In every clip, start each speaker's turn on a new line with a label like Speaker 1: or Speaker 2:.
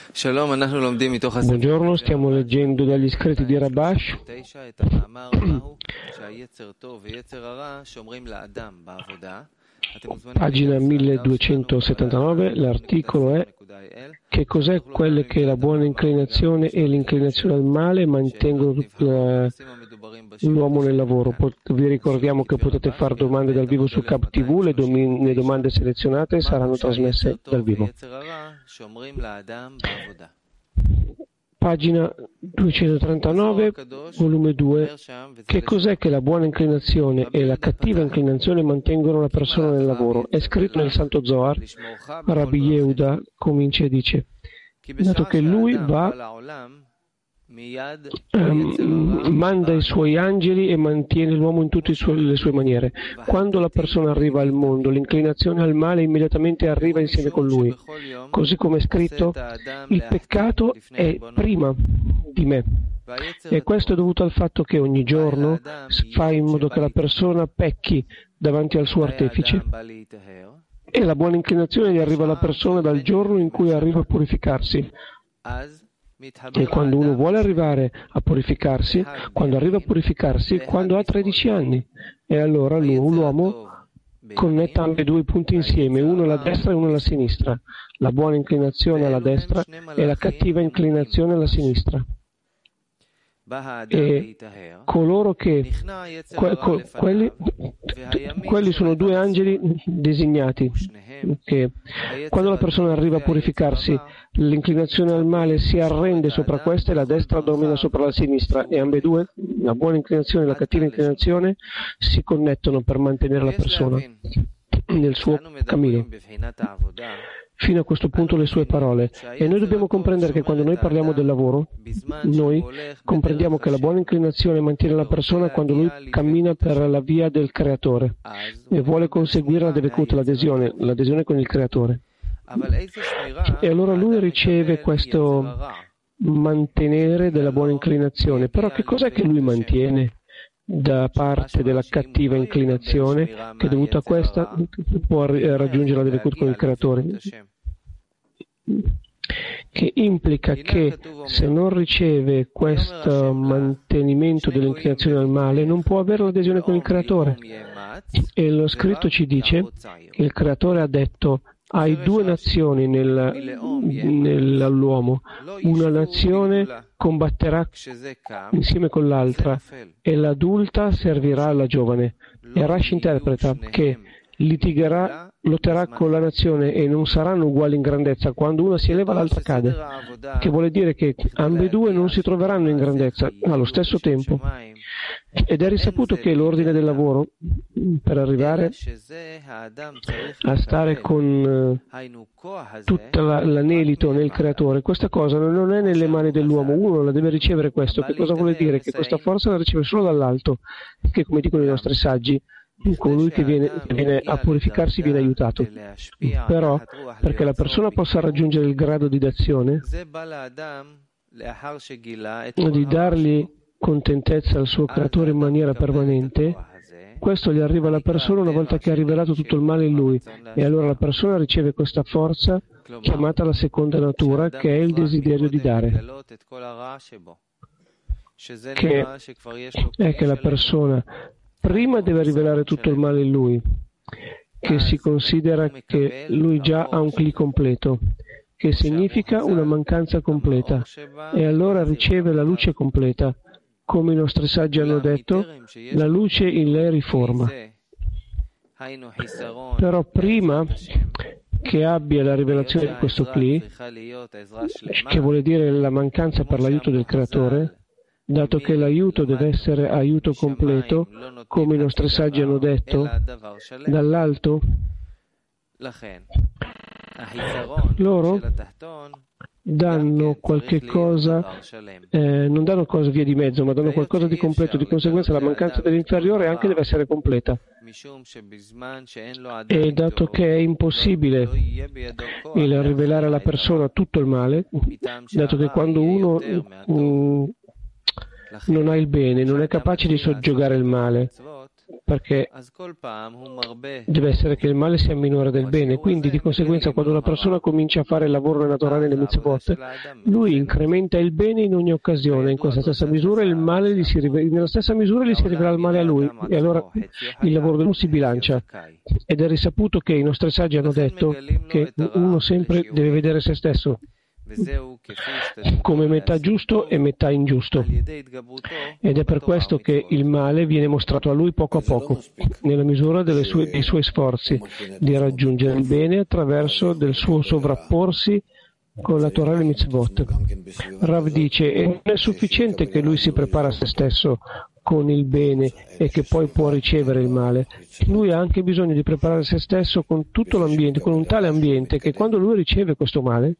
Speaker 1: Buongiorno, stiamo leggendo dagli scritti di Rabash. Pagina 1279, l'articolo è: che cos'è quelle che la buona inclinazione e l'inclinazione al male mantengono l'uomo nel lavoro? Vi ricordiamo che potete fare domande dal vivo su Cap TV, le domande selezionate saranno trasmesse dal vivo. Pagina 239, volume 2. Che cos'è che la buona inclinazione e la cattiva inclinazione mantengono la persona nel lavoro? È scritto nel Santo Zohar. Rabbi Yehuda comincia e dice: dato che lui manda i suoi angeli e mantiene l'uomo in tutte le sue maniere. Quando la persona arriva al mondo, l'inclinazione al male immediatamente arriva insieme con lui. Così come è scritto, il peccato è prima di me. E questo è dovuto al fatto che ogni giorno fa in modo che la persona pecchi davanti al suo artefice. E la buona inclinazione gli arriva alla persona dal giorno in cui arriva a purificarsi. E quando uno vuole arrivare a purificarsi, quando arriva a purificarsi, quando ha 13 anni, e allora l'uomo connetta ambedue i punti insieme, uno alla destra e uno alla sinistra, la buona inclinazione alla destra e la cattiva inclinazione alla sinistra. E coloro che quelli sono due angeli designati che quando la persona arriva a purificarsi, l'inclinazione al male si arrende sopra questa e la destra domina sopra la sinistra, e ambedue, la buona inclinazione e la cattiva inclinazione, si connettono per mantenere la persona nel suo cammino. Fino a questo punto le sue parole. E noi dobbiamo comprendere che quando noi parliamo del lavoro, noi comprendiamo che la buona inclinazione mantiene la persona quando lui cammina per la via del creatore e vuole conseguire la devekut, l'adesione con il creatore. E allora lui riceve questo mantenere della buona inclinazione. Però che cos'è che lui mantiene da parte della cattiva inclinazione, che dovuta a questa può raggiungere la devekut con il creatore? Che implica che se non riceve questo mantenimento dell'inclinazione al male non può avere l'adesione con il creatore. E lo scritto ci dice che il creatore ha detto: hai due nazioni nell'uomo, una nazione combatterà insieme con l'altra e l'adulta servirà alla giovane. E Rashi interpreta che lotterà con la nazione e non saranno uguali in grandezza. Quando una si eleva l'altra cade, che vuole dire che ambedue non si troveranno in grandezza allo stesso tempo. Ed è risaputo che l'ordine del lavoro, per arrivare a stare con tutto l'anelito nel creatore, questa cosa non è nelle mani dell'uomo, uno la deve ricevere. Questo che cosa vuole dire? Che questa forza la riceve solo dall'alto, che, come dicono i nostri saggi, colui che viene a purificarsi viene aiutato. Però, perché la persona possa raggiungere il grado di d'azione, di dargli contentezza al suo creatore in maniera permanente, questo gli arriva alla persona una volta che ha rivelato tutto il male in lui, e allora la persona riceve questa forza chiamata la seconda natura, che è il desiderio di dare, che è che la persona prima deve rivelare tutto il male in lui, che si considera che lui già ha un Kli completo, che significa una mancanza completa, e allora riceve la luce completa. Come i nostri saggi hanno detto, la luce in lei riforma. Però prima che abbia la rivelazione di questo Kli, che vuole dire la mancanza per l'aiuto del creatore, dato che l'aiuto deve essere aiuto completo, come i nostri saggi hanno detto, dall'alto, loro danno qualche cosa, non danno cose via di mezzo, ma danno qualcosa di completo. Di conseguenza la mancanza dell'inferiore anche deve essere completa. E dato che è impossibile il rivelare alla persona tutto il male, dato che quando uno non ha il bene, non è capace di soggiogare il male, perché deve essere che il male sia minore del bene. Quindi, di conseguenza, quando una persona comincia a fare il lavoro nella Torah e nelle mitzvot, lui incrementa il bene in ogni occasione. In questa stessa misura il male nella stessa misura gli si rivela il male a lui, e allora il lavoro dell'uomo si bilancia. Ed è risaputo che i nostri saggi hanno detto che uno sempre deve vedere se stesso come metà giusto e metà ingiusto, ed è per questo che il male viene mostrato a lui poco a poco, nella misura dei suoi sforzi di raggiungere il bene attraverso del suo sovrapporsi con la Torah e le mitzvot. Rav dice: e non è sufficiente che lui si prepara a se stesso con il bene e che poi può ricevere il male. Lui ha anche bisogno di preparare se stesso con tutto l'ambiente, con un tale ambiente che quando lui riceve questo male,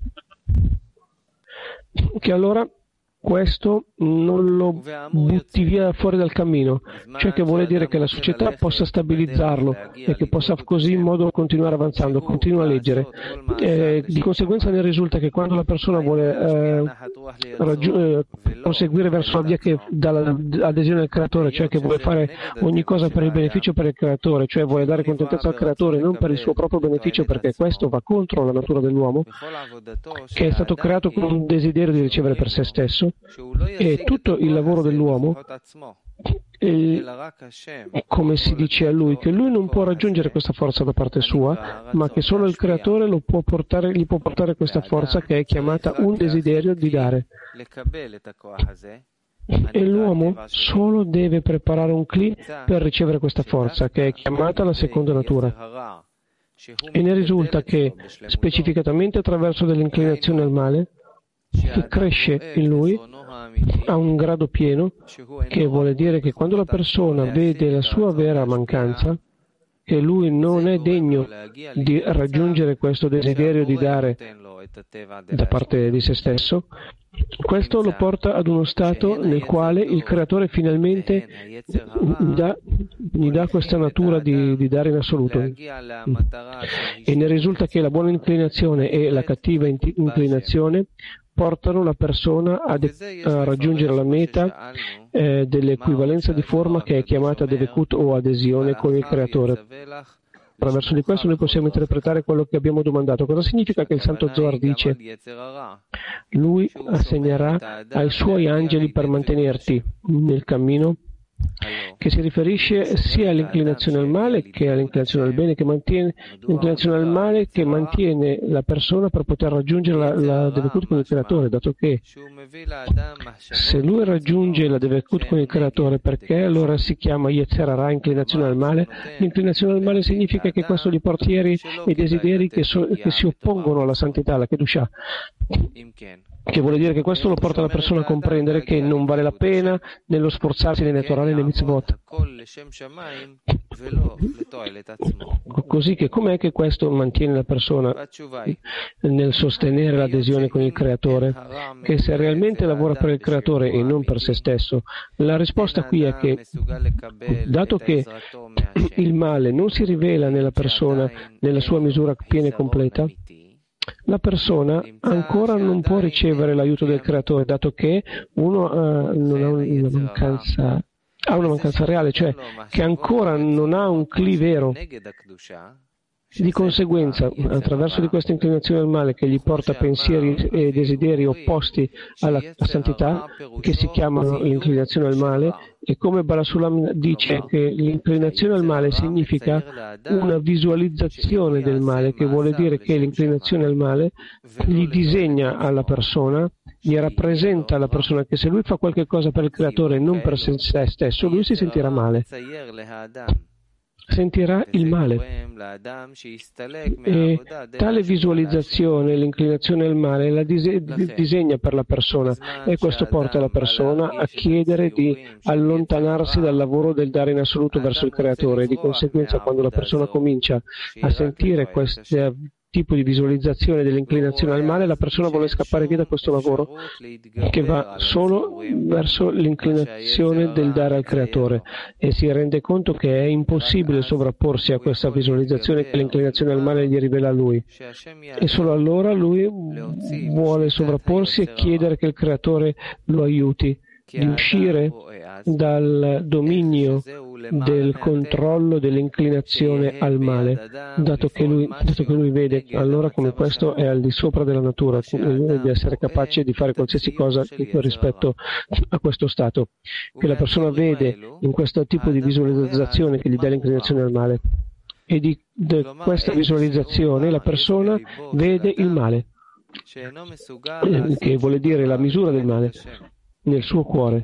Speaker 1: che allora questo non lo butti via fuori dal cammino, cioè che vuole dire che la società possa stabilizzarlo e che possa così in modo continuare avanzando, continua a leggere. Di conseguenza ne risulta che quando la persona vuole proseguire verso la via che dà l'adesione al creatore, cioè che vuole fare ogni cosa per il beneficio per il creatore, cioè vuole dare contentezza al creatore non per il suo proprio beneficio, perché questo va contro la natura dell'uomo, che è stato creato con un desiderio di ricevere per se stesso, e tutto il lavoro dell'uomo, come si dice a lui, che lui non può raggiungere questa forza da parte sua, ma che solo il creatore gli può portare questa forza, che è chiamata un desiderio di dare. E l'uomo solo deve preparare un cli per ricevere questa forza, che è chiamata la seconda natura. E ne risulta che, specificatamente attraverso dell'inclinazione al male, che cresce in lui a un grado pieno, che vuole dire che quando la persona vede la sua vera mancanza, che lui non è degno di raggiungere questo desiderio di dare da parte di se stesso, questo lo porta ad uno stato nel quale il creatore finalmente gli dà questa natura di dare in assoluto, e ne risulta che la buona inclinazione e la cattiva inclinazione portano la persona a raggiungere la meta dell'equivalenza di forma, che è chiamata devekut o adesione con il creatore. Attraverso di questo noi possiamo interpretare quello che abbiamo domandato. Cosa significa che il Santo Zohar dice: lui assegnerà ai suoi angeli per mantenerti nel cammino, che si riferisce sia all'inclinazione al male che all'inclinazione al bene, che mantiene l'inclinazione al male, che mantiene la persona per poter raggiungere la devekut con il creatore, dato che se lui raggiunge la devekut con il creatore, perché allora si chiama Yetzer Hara, inclinazione al male? L'inclinazione al male significa che questo gli porta e desideri che si oppongono alla santità, alla Kedushah, che vuol dire che questo lo porta la persona a comprendere che non vale la pena nello sforzarsi nelle Torah e nelle mitzvot. Così che com'è che questo mantiene la persona nel sostenere l'adesione con il creatore? Che se realmente lavora per il creatore e non per se stesso, la risposta qui è che, dato che il male non si rivela nella persona nella sua misura piena e completa, la persona ancora non può ricevere l'aiuto del creatore, dato che uno non ha una mancanza reale, cioè che ancora non ha un cli vero. Di conseguenza, attraverso di questa inclinazione al male che gli porta pensieri e desideri opposti alla santità, che si chiamano l'inclinazione al male, e come Barasulam dice che l'inclinazione al male significa una visualizzazione del male, che vuole dire che l'inclinazione al male gli disegna alla persona, gli rappresenta alla persona che se lui fa qualche cosa per il creatore e non per se stesso, lui si sentirà male, sentirà il male. E tale visualizzazione, l'inclinazione al male, la disegna per la persona, e questo porta la persona a chiedere di allontanarsi dal lavoro del dare in assoluto verso il creatore. Di conseguenza, quando la persona comincia a sentire questo tipo di visualizzazione dell'inclinazione al male, la persona vuole scappare via da questo lavoro, che va solo verso l'inclinazione del dare al creatore, e si rende conto che è impossibile sovrapporsi a questa visualizzazione che l'inclinazione al male gli rivela a lui, e solo allora lui vuole sovrapporsi e chiedere che il creatore lo aiuti di uscire dal dominio del controllo dell'inclinazione al male, dato che lui vede allora come questo è al di sopra della natura, di essere capace di fare qualsiasi cosa rispetto a questo stato, che la persona vede in questo tipo di visualizzazione che gli dà l'inclinazione al male. E di questa visualizzazione la persona vede il male, che vuole dire la misura del male nel suo cuore,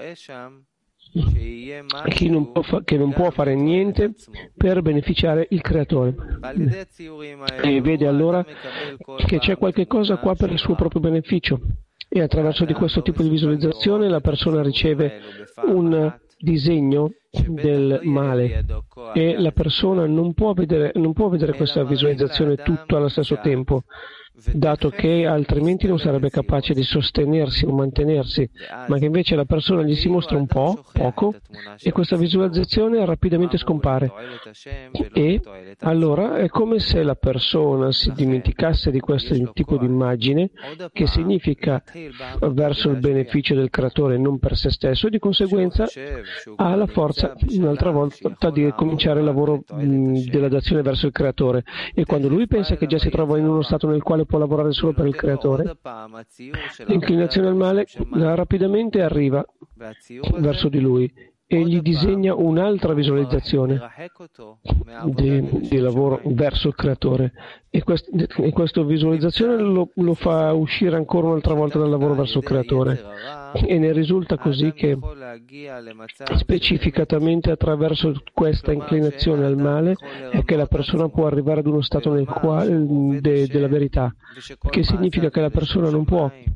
Speaker 1: che non può fare niente per beneficiare il creatore, e vede allora che c'è qualche cosa qua per il suo proprio beneficio, e attraverso di questo tipo di visualizzazione la persona riceve un disegno del male, e la persona non può vedere questa visualizzazione tutto allo stesso tempo, dato che altrimenti non sarebbe capace di sostenersi o mantenersi, ma che invece la persona gli si mostra un poco, e questa visualizzazione rapidamente scompare. E allora è come se la persona si dimenticasse di questo tipo di immagine, che significa verso il beneficio del creatore, non per se stesso, e di conseguenza ha la forza un'altra volta di cominciare il lavoro della dazione verso il creatore. E quando lui pensa che già si trova in uno stato nel quale può lavorare solo per il creatore, l'inclinazione al male rapidamente arriva verso di lui e gli disegna un'altra visualizzazione di lavoro verso il creatore, e questa visualizzazione lo fa uscire ancora un'altra volta dal lavoro verso il creatore, e ne risulta così che specificatamente attraverso questa inclinazione al male è che la persona può arrivare ad uno stato nel quale della verità, che significa che la persona non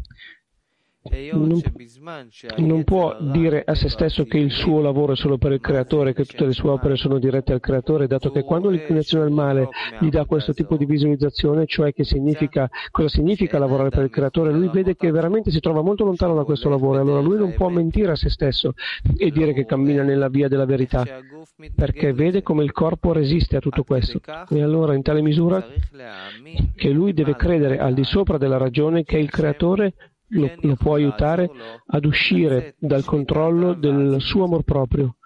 Speaker 1: può dire a se stesso che il suo lavoro è solo per il creatore, che tutte le sue opere sono dirette al creatore, dato che quando l'inclinazione al male gli dà questo tipo di visualizzazione, cioè cosa significa lavorare per il creatore, lui vede che veramente si trova molto lontano da questo lavoro, e allora lui non può mentire a se stesso e dire che cammina nella via della verità, perché vede come il corpo resiste a tutto questo, e allora in tale misura che lui deve credere al di sopra della ragione che il creatore lo può aiutare ad uscire dal controllo del suo amor proprio.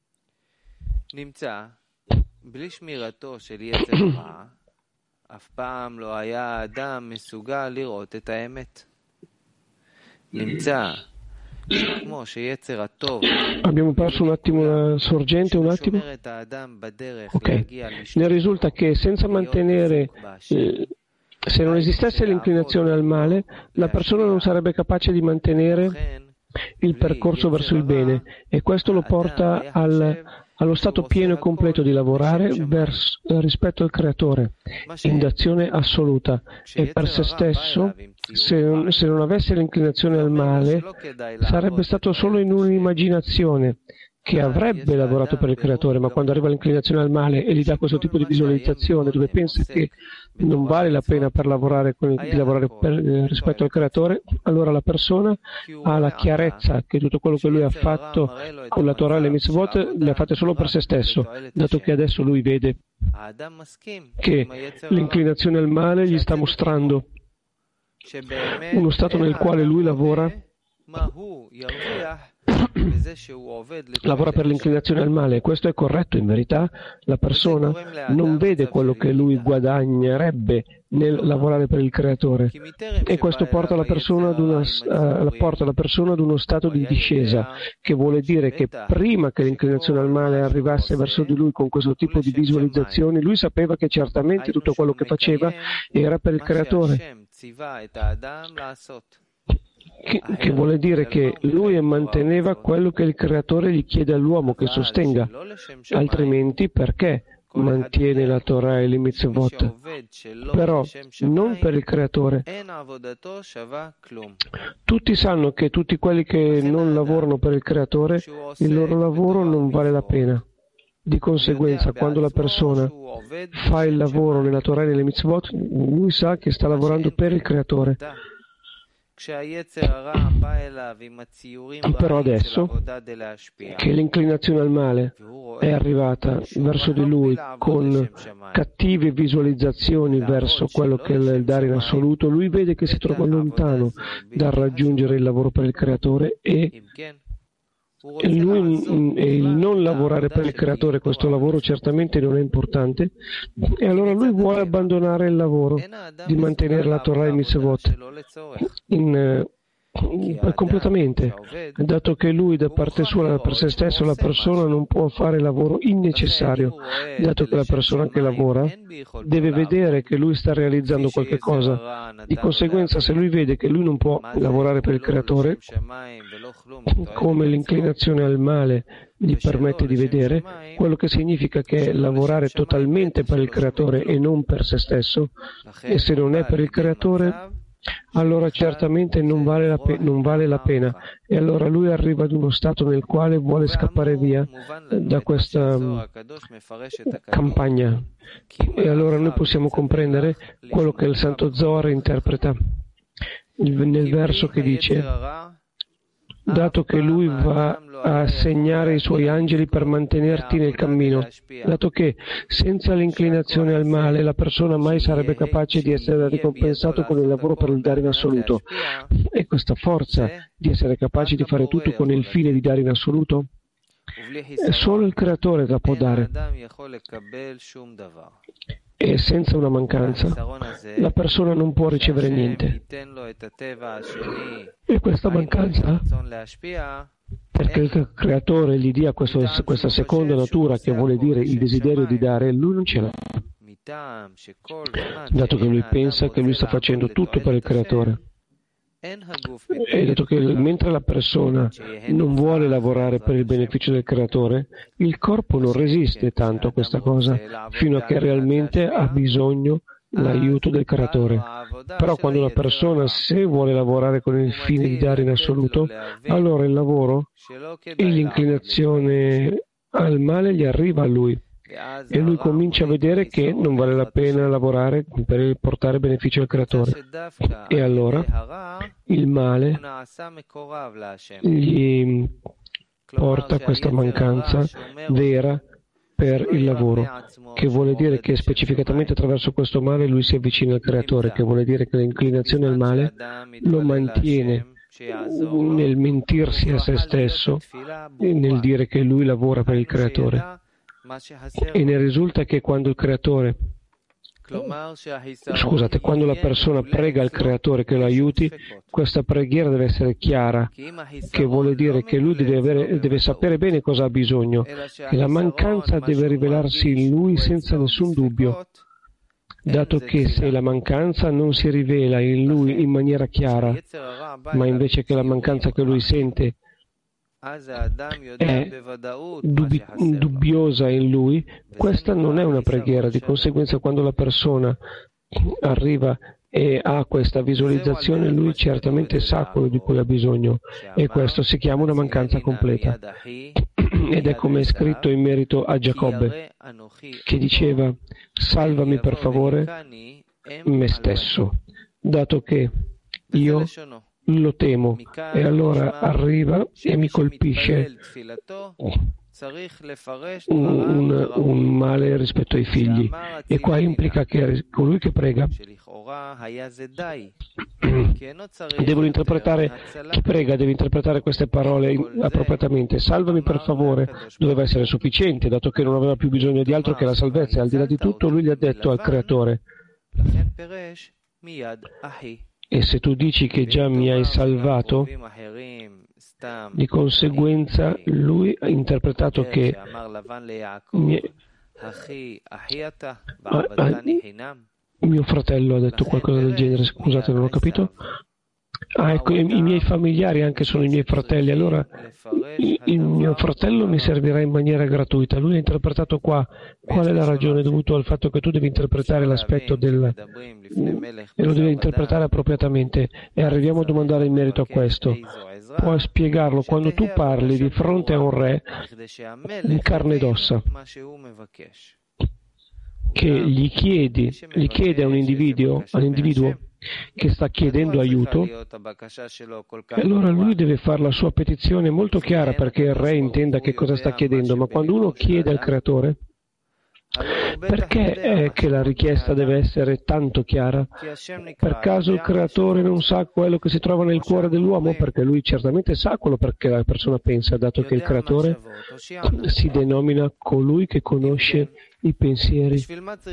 Speaker 1: Abbiamo perso un attimo la sorgente, un attimo? Ok. Ne risulta che senza mantenere... se non esistesse l'inclinazione al male, la persona non sarebbe capace di mantenere il percorso verso il bene, e questo lo porta allo stato pieno e completo di lavorare rispetto al creatore, in dazione assoluta, e per se stesso, se non avesse l'inclinazione al male, sarebbe stato solo in un'immaginazione che avrebbe lavorato per il creatore, ma quando arriva l'inclinazione al male e gli dà questo tipo di visualizzazione dove pensa che non vale la pena di lavorare rispetto al creatore, allora la persona ha la chiarezza che tutto quello che lui ha fatto con la Torah e le mitzvot le ha fatte solo per se stesso, dato che adesso lui vede che l'inclinazione al male gli sta mostrando uno stato nel quale lui lavora per l'inclinazione al male, e questo è corretto. In verità la persona non vede quello che lui guadagnerebbe nel lavorare per il creatore, e questo porta la persona ad uno stato di discesa, che vuole dire che prima che l'inclinazione al male arrivasse verso di lui con questo tipo di visualizzazioni, lui sapeva che certamente tutto quello che faceva era per il creatore, che vuole dire che lui manteneva quello che il creatore gli chiede all'uomo che sostenga, altrimenti perché mantiene la Torah e le mitzvot? Però non per il creatore. Tutti sanno che tutti quelli che non lavorano per il creatore, il loro lavoro non vale la pena. Di conseguenza, quando la persona fa il lavoro nella Torah e nelle mitzvot, lui sa che sta lavorando per il creatore. Però adesso che l'inclinazione al male è arrivata verso di lui con cattive visualizzazioni verso quello che è il dare in assoluto, lui vede che si trova lontano dal raggiungere il lavoro per il creatore, e e il non lavorare per il creatore, questo lavoro certamente non è importante, e allora lui vuole abbandonare il lavoro di mantenere la Torah e Mitzvot completamente, dato che lui da parte sua, per se stesso, la persona non può fare il lavoro innecessario, dato che la persona che lavora deve vedere che lui sta realizzando qualche cosa. Di conseguenza, se lui vede che lui non può lavorare per il creatore, come l'inclinazione al male gli permette di vedere, quello che significa che lavorare totalmente per il creatore e non per se stesso, e se non è per il creatore, allora certamente non vale la pena, e allora lui arriva ad uno stato nel quale vuole scappare via da questa campagna. E allora noi possiamo comprendere quello che il Santo Zohar interpreta nel verso che dice: dato che lui va a segnare i suoi angeli per mantenerti nel cammino, dato che senza l'inclinazione al male la persona mai sarebbe capace di essere ricompensato con il lavoro per il dare in assoluto, e questa forza di essere capaci di fare tutto con il fine di dare in assoluto, solo il creatore la può dare, e senza una mancanza la persona non può ricevere niente. E questa mancanza, perché il creatore gli dia questa seconda natura, che vuole dire il desiderio di dare, lui non ce l'ha, dato che lui pensa che lui sta facendo tutto per il creatore. E dato che mentre la persona non vuole lavorare per il beneficio del creatore, il corpo non resiste tanto a questa cosa, fino a che realmente ha bisogno l'aiuto del creatore. Però quando una persona, se vuole lavorare con il fine di dare in assoluto, allora il lavoro e l'inclinazione al male gli arriva a lui, e lui comincia a vedere che non vale la pena lavorare per portare beneficio al creatore, e allora il male gli porta questa mancanza vera per il lavoro, che vuole dire che specificatamente attraverso questo male lui si avvicina al creatore, che vuole dire che l'inclinazione al male lo mantiene nel mentirsi a se stesso e nel dire che lui lavora per il creatore. E ne risulta che quando la persona prega il creatore che lo aiuti, questa preghiera deve essere chiara, che vuole dire che lui deve sapere bene cosa ha bisogno, e la mancanza deve rivelarsi in lui senza nessun dubbio, dato che se la mancanza non si rivela in lui in maniera chiara, ma invece che la mancanza che lui sente è dubbiosa in lui, questa non è una preghiera. Di conseguenza, quando la persona arriva e ha questa visualizzazione, lui certamente sa quello di cui ha bisogno, e questo si chiama una mancanza completa. Ed è come è scritto in merito a Giacobbe, che diceva: salvami per favore me stesso, dato che io lo temo. E allora arriva e mi colpisce un male rispetto ai figli, e qua implica che colui che prega chi prega deve interpretare queste parole appropriatamente. Salvami per favore doveva essere sufficiente, dato che non aveva più bisogno di altro che la salvezza, e al di là di tutto lui gli ha detto al creatore: e se tu dici che già mi hai salvato, di conseguenza lui ha interpretato che mio fratello ha detto qualcosa del genere, scusate, non ho capito. Ecco, i miei familiari anche sono i miei fratelli, allora il mio fratello mi servirà in maniera gratuita. Lui ha interpretato qua qual è la ragione, dovuto al fatto che tu devi interpretare l'aspetto e lo devi interpretare appropriatamente, e arriviamo a domandare in merito a questo. Puoi spiegarlo quando tu parli di fronte a un re in carne ed ossa, che gli chiede a un individuo che sta chiedendo aiuto, e allora lui deve fare la sua petizione molto chiara perché il re intenda che cosa sta chiedendo. Ma quando uno chiede al creatore, Perché è che la richiesta deve essere tanto chiara? Per caso il creatore non sa quello che si trova nel cuore dell'uomo? Perché lui certamente sa quello perché la persona pensa, dato che il creatore si denomina colui che conosce i pensieri.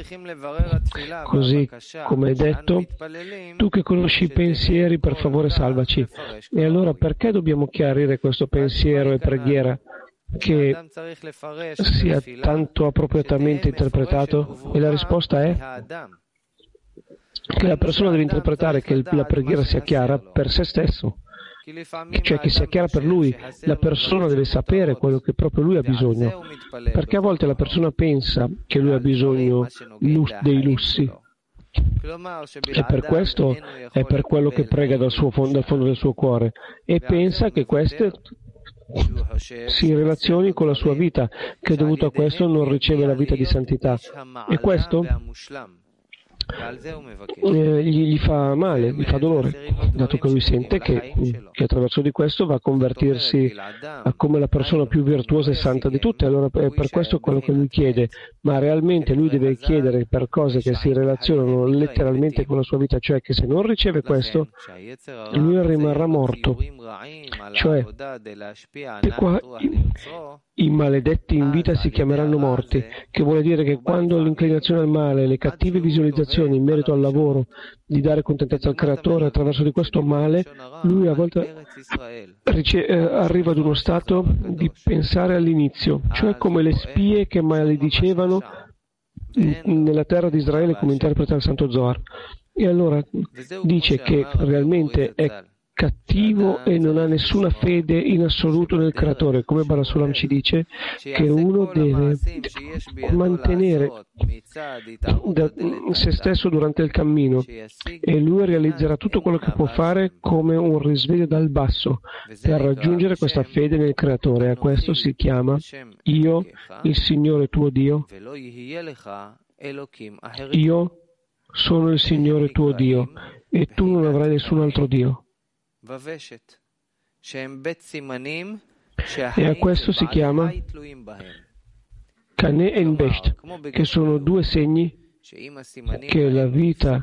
Speaker 1: Così come è detto, tu che conosci i pensieri, per favore salvaci. E allora perché dobbiamo chiarire questo pensiero e preghiera che sia tanto appropriatamente interpretato? E la risposta è che la persona deve interpretare che la preghiera sia chiara per se stesso, cioè che sia chiara per lui. La persona deve sapere quello che proprio lui ha bisogno, perché a volte la persona pensa che lui ha bisogno dei lussi, e per questo è per quello che prega dal fondo del suo cuore, e pensa che queste si relazioni con la sua vita, che dovuto a questo non riceve la vita di santità, e questo gli fa male, gli fa dolore, dato che lui sente che attraverso di questo va a convertirsi a come la persona più virtuosa e santa di tutte. Allora è per questo quello che lui chiede, ma realmente lui deve chiedere per cose che si relazionano letteralmente con la sua vita, cioè che se non riceve questo lui rimarrà morto, cioè che qua i maledetti in vita si chiameranno morti, che vuole dire che quando l'inclinazione al male, le cattive visualizzazioni in merito al lavoro di dare contentezza al creatore attraverso di questo male, lui a volte arriva ad uno stato di pensare all'inizio, cioè come le spie che maledicevano nella terra di Israele, come interpreta il Santo Zohar. E allora dice che realmente è cattivo e non ha nessuna fede in assoluto nel creatore, come Barasulam ci dice che uno deve mantenere se stesso durante il cammino, e lui realizzerà tutto quello che può fare come un risveglio dal basso per raggiungere questa fede nel creatore. A questo si chiama io, il Signore tuo Dio. Io sono il Signore tuo Dio e tu non avrai nessun altro Dio. E a questo si chiama Kaneh e Besht, che sono due segni che la vita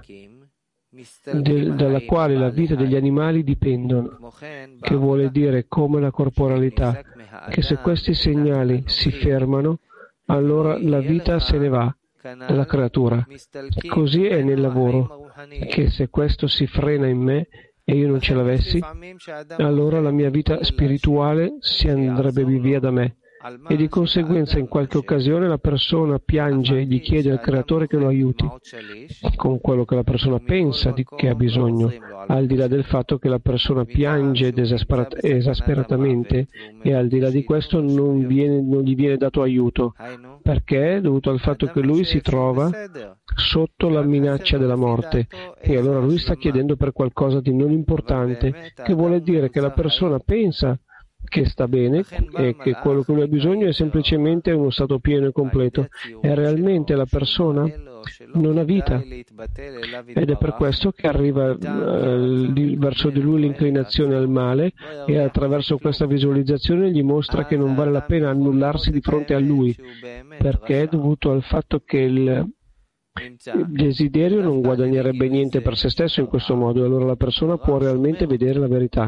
Speaker 1: dalla quale la vita degli animali dipendono, che vuole dire come la corporalità, che se questi segnali si fermano, allora la vita se ne va dalla creatura. Così è nel lavoro, che se questo si frena in me e io non ce l'avessi, allora la mia vita spirituale si andrebbe via da me, e di conseguenza in qualche occasione la persona piange e gli chiede al creatore che lo aiuti con quello che la persona pensa che ha bisogno, al di là del fatto che la persona piange esasperatamente, e al di là di questo non gli viene dato aiuto, perché dovuto al fatto che lui si trova sotto la minaccia della morte, e allora lui sta chiedendo per qualcosa di non importante, che vuole dire che la persona pensa che sta bene e che quello che lui ha bisogno è semplicemente uno stato pieno e completo, e realmente la persona non ha vita, ed è per questo che arriva verso di lui l'inclinazione al male, e attraverso questa visualizzazione gli mostra che non vale la pena annullarsi di fronte a lui, perché è dovuto al fatto che il desiderio non guadagnerebbe niente per se stesso in questo modo, e allora la persona può realmente vedere la verità,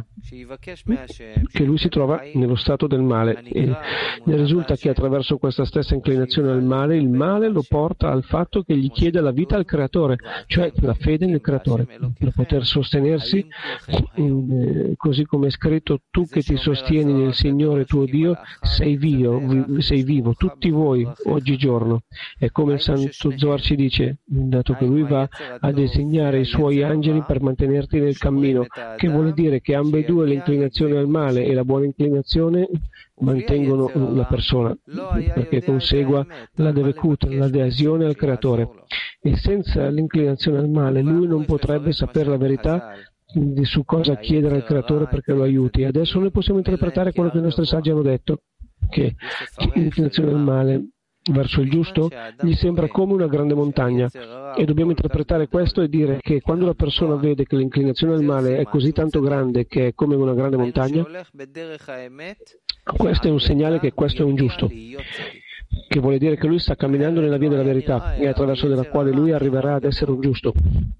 Speaker 1: che lui si trova nello stato del male, e ne risulta che attraverso questa stessa inclinazione al male, il male lo porta al fatto che gli chiede la vita al creatore, cioè la fede nel creatore, per poter sostenersi, così come è scritto: tu che ti sostieni nel Signore tuo Dio sei vivo, tutti voi oggigiorno. E come il Santo Zohar ci dice, dato che lui va a designare i suoi angeli per mantenerti nel cammino, che vuole dire che ambedue, l'inclinazione al male e la buona inclinazione, mantengono la persona, perché consegua la devekut, l'adesione al creatore, e senza l'inclinazione al male lui non potrebbe sapere la verità su cosa chiedere al creatore perché lo aiuti. Adesso noi possiamo interpretare quello che i nostri saggi hanno detto, che l'inclinazione al male verso il giusto gli sembra come una grande montagna, e dobbiamo interpretare questo e dire che quando la persona vede che l'inclinazione al male è così tanto grande che è come una grande montagna, questo è un segnale che questo è un giusto. che vuole dire che lui sta camminando nella via della verità e attraverso della quale lui arriverà ad essere un giusto.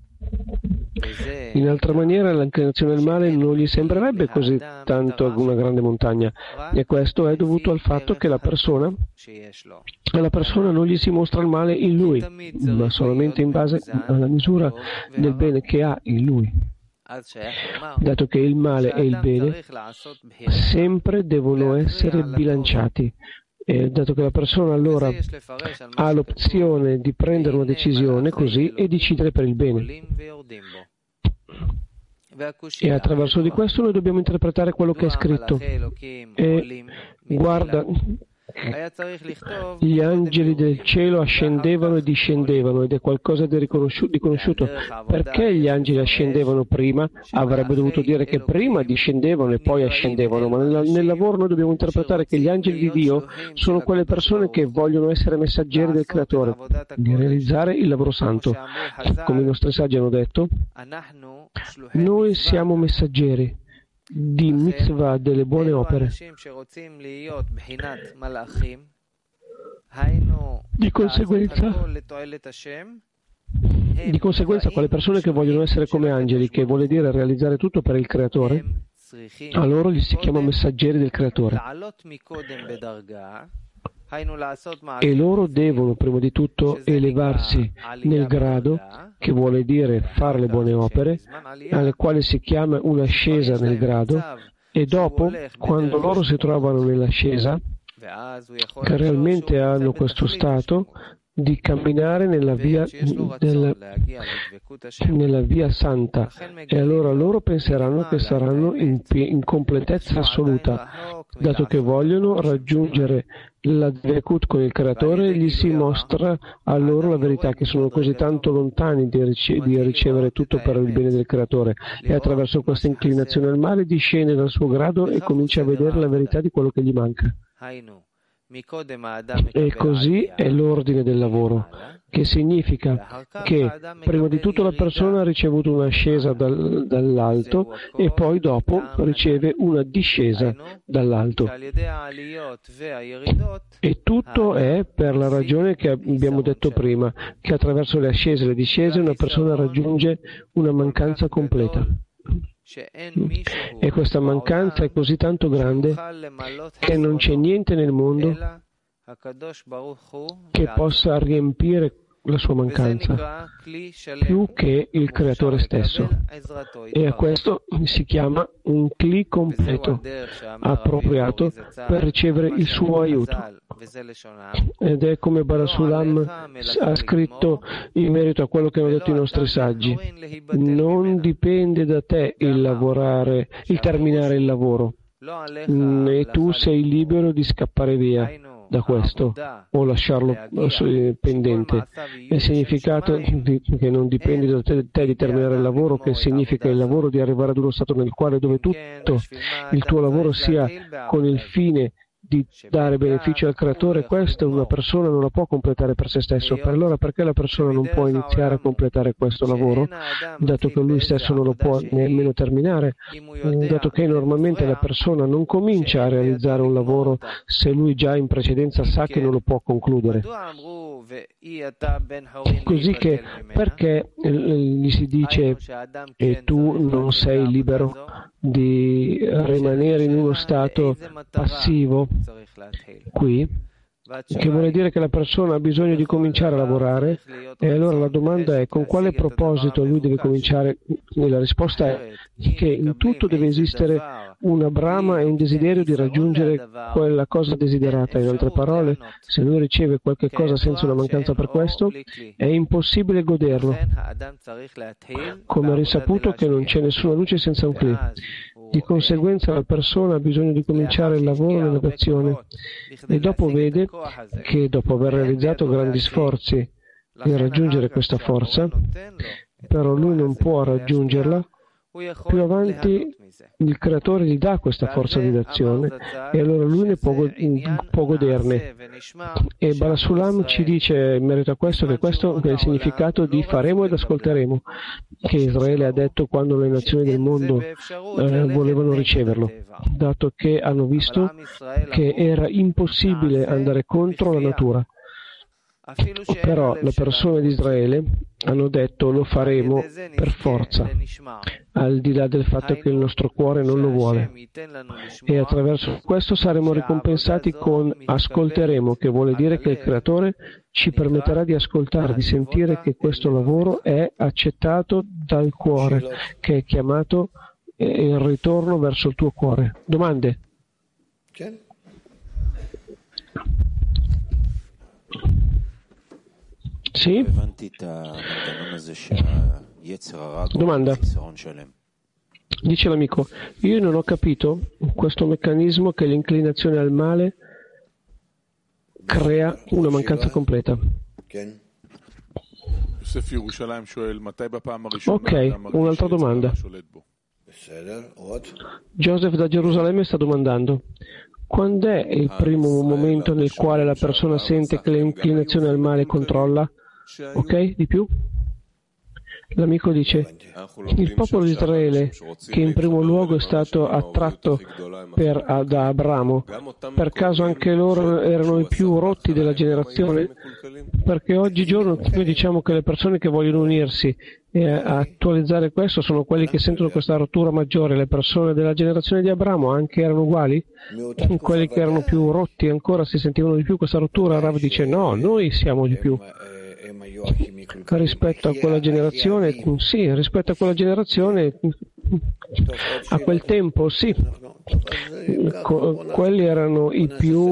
Speaker 1: In altra maniera, l'inclinazione al male non gli sembrerebbe così tanto una grande montagna, e questo è dovuto al fatto che alla persona non gli si mostra il male in lui, ma solamente in base alla misura del bene che ha in lui. Dato che il male e il bene sempre devono essere bilanciati, e dato che la persona allora ha l'opzione di prendere una decisione così e decidere per il bene. E attraverso di questo noi dobbiamo interpretare quello che è scritto. E guarda, gli angeli del cielo ascendevano e discendevano, ed è qualcosa di riconosciuto. Perché gli angeli ascendevano prima? Avrebbe dovuto dire che prima discendevano e poi ascendevano, ma nel lavoro noi dobbiamo interpretare che gli angeli di Dio sono quelle persone che vogliono essere messaggeri del Creatore, di realizzare il lavoro santo. Come i nostri saggi hanno detto, noi siamo messaggeri di mitzvah delle buone opere. Di conseguenza, quelle persone che vogliono essere come angeli, che vuole dire realizzare tutto per il Creatore, a loro li si chiama messaggeri del Creatore. E loro devono prima di tutto elevarsi nel grado, che vuole dire fare le buone opere, alle quali si chiama un'ascesa nel grado, e dopo, quando loro si trovano nell'ascesa, che realmente hanno questo stato di camminare nella via santa, e allora loro penseranno che saranno in completezza assoluta, dato che vogliono raggiungere la Dvekut con il Creatore, gli si mostra a loro la verità, che sono così tanto lontani di ricevere tutto per il bene del Creatore, e attraverso questa inclinazione al male discende dal suo grado e comincia a vedere la verità di quello che gli manca. E così è l'ordine del lavoro, che significa che prima di tutto la persona ha ricevuto un'ascesa dall'alto e poi dopo riceve una discesa dall'alto. E tutto è per la ragione che abbiamo detto prima, che attraverso le ascese e le discese una persona raggiunge una mancanza completa. E questa mancanza è così tanto grande che non c'è niente nel mondo che possa riempire la sua mancanza più che il Creatore stesso, e a questo si chiama un Kli completo, appropriato per ricevere il suo aiuto. Ed è come Barasulam ha scritto in merito a quello che hanno detto i nostri saggi: non dipende da te il terminare il lavoro, né tu sei libero di scappare via da questo o lasciarlo pendente. Il significato che non dipende da te di terminare il lavoro, che significa il lavoro di arrivare ad uno stato nel quale dove tutto il tuo lavoro sia con il fine di dare beneficio al Creatore, questa una persona non la può completare per se stesso. Per allora perché la persona non può iniziare a completare questo lavoro, dato che lui stesso non lo può nemmeno terminare, dato che normalmente la persona non comincia a realizzare un lavoro se lui già in precedenza sa che non lo può concludere. Così che perché gli si dice e tu non sei libero di rimanere in uno stato passivo qui, che vuole dire che la persona ha bisogno di cominciare a lavorare, e allora la domanda è: con quale proposito lui deve cominciare? E la risposta è che in tutto deve esistere una brama e un desiderio di raggiungere quella cosa desiderata. In altre parole, se lui riceve qualche cosa senza una mancanza per questo, è impossibile goderlo, come è risaputo che non c'è nessuna luce senza un Kli. Di conseguenza la persona ha bisogno di cominciare il lavoro nell'azione, e dopo vede che dopo aver realizzato grandi sforzi di raggiungere questa forza, però lui non può raggiungerla Più avanti il creatore gli dà questa forza di d'azione e allora lui ne può goderne. E Barasulam ci dice in merito a questo che questo è il significato di faremo ed ascolteremo, che Israele ha detto quando le nazioni del mondo volevano riceverlo, dato che hanno visto che era impossibile andare contro la natura. Però le persone di Israele hanno detto lo faremo per forza, al di là del fatto che il nostro cuore non lo vuole. E attraverso questo saremo ricompensati con ascolteremo, che vuole dire che il Creatore ci permetterà di ascoltare, di sentire che questo lavoro è accettato dal cuore, che è chiamato il ritorno verso il tuo cuore. Domande? Sì? Domanda. Dice l'amico, io non ho capito questo meccanismo che l'inclinazione al male crea una mancanza completa. Ok, un'altra domanda. Joseph da Gerusalemme sta domandando, quando è il primo momento nel quale la persona sente che l'inclinazione al male controlla? Ok, di più? L'amico dice, il popolo di Israele, che in primo luogo è stato attratto da Abramo, per caso anche loro erano i più rotti della generazione? Perché oggigiorno noi diciamo che le persone che vogliono unirsi e attualizzare questo sono quelli che sentono questa rottura maggiore. Le persone della generazione di Abramo anche erano uguali? Quelli che erano più rotti ancora si sentivano di più questa rottura? Rav dice no, noi siamo di più. Rispetto a quella generazione, sì, rispetto a quella generazione, a quel tempo, sì, quelli erano i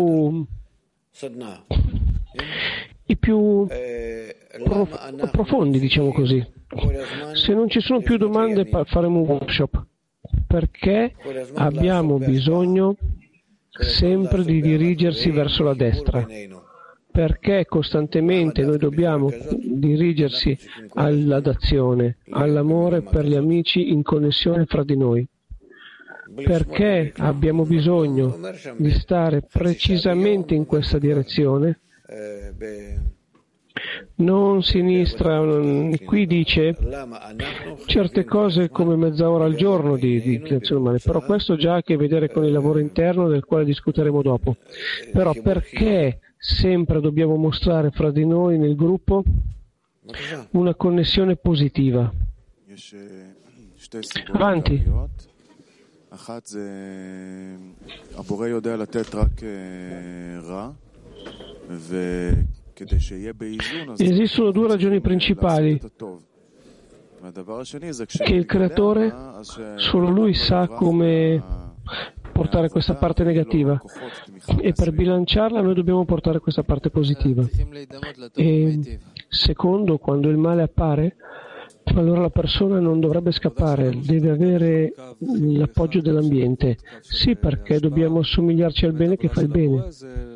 Speaker 1: più profondi, diciamo così. Se non ci sono più domande faremo un workshop, perché abbiamo bisogno sempre di dirigersi verso la destra. Perché costantemente noi dobbiamo dirigersi all'adazione, all'amore per gli amici in connessione fra di noi. Perché abbiamo bisogno di stare precisamente in questa direzione, non sinistra. Qui dice certe cose come mezz'ora al giorno di creazione umana, però questo già ha a che vedere con il lavoro interno del quale discuteremo dopo. Però perché sempre dobbiamo mostrare fra di noi nel gruppo una connessione positiva? Avanti. Esistono due ragioni principali, che il creatore solo lui sa come portare questa parte negativa e per bilanciarla noi dobbiamo portare questa parte positiva. E secondo, quando il male appare, allora la persona non dovrebbe scappare, deve avere l'appoggio dell'ambiente. Sì, perché dobbiamo assomigliarci al bene che fa il bene.